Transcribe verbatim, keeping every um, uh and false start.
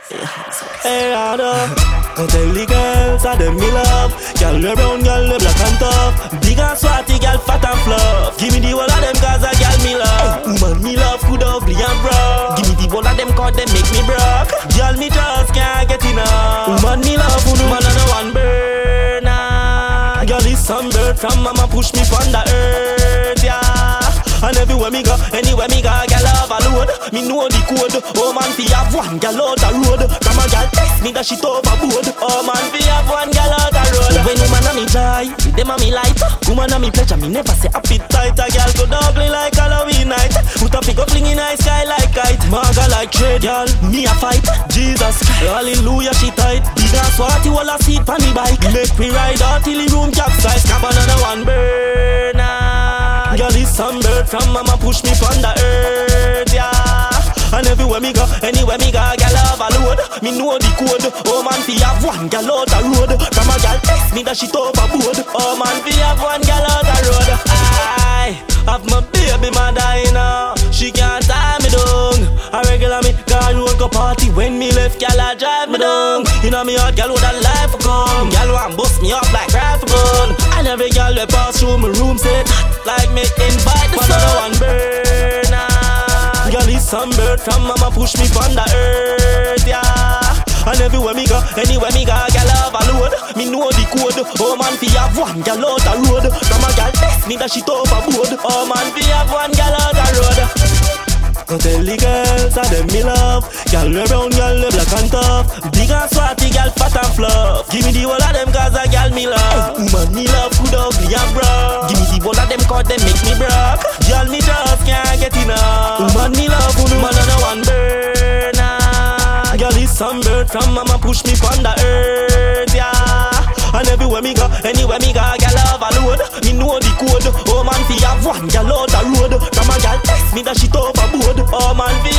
Hey, Rada, don't tell the girls I them me love. Girl, you brown, girl, you black and tough. Big and swatty, girl, fat and fluff. Give me the whole of them cause a girl me love. Woman me love, good, ugly and broke. Give me the whole of them cause they make me broke. Girl, me just can't get enough. Woman me love, who no man on a one burner. Girl, is some bird from mama push me from the earth, yeah. And everywhere me go, anywhere me go, girl love a load. Me know the code. Oh man, fi have one girl out the road. Come on, girl, test me that shit overboard. Oh man, fi have one girl out the road. When woman a me joy, them a me light. Woman a me pleasure, me never say appetite. A girl go ugly like Halloween night. Put a pick up fling in the sky like kite. Maga like trade, girl, me a fight. Jesus, hallelujah, she tight. Big and swatty, all a seat pon the bike. Make me ride out till the room capsize. Come on, another one burner. Girl, is some bird from mama push me from the earth, yeah. And everywhere me go, anywhere me go, girl love a load. Me know the code. Oh man, fi have one girl out the road. Come on, girl, test me that shit overboard. Oh man, fi have one girl out the road. I have my baby mother, you know. She can't tie me down. A regular me, girl road go party. When me left, girl I drive me down. You know me hot, girl with a life for come. Girl want bust me up like rifle gun. And every girl we pass through my room said like me invite the sun. One burner. Girl is some bird from mama push me from the earth, yeah. And everywhere me go, anywhere me go, girl love a load. Me know the code. Oh man, fi have one girl out the road. Come on, girl, test me that shit overboard. Oh man, fi have one girl out the road. Don't tell the girls I them me love. Girl, you brown, girl, you black and tough. Big and swatty, girl, fat and fluff. Give me the whole of them cause a girl me love. Woman me love, good, ugly and broke. Give me the whole of them cause they make me broke. Girl, me just can't get enough. Woman me love, who no man on a one burner. Girl, is some bird from mama push me from the earth, yeah. And everywhere me go, anywhere me go, girl love a load. Me know the code. Oh man, fi have one girl out the road. Come on, girl, test me that shit overboard. Oh man, fi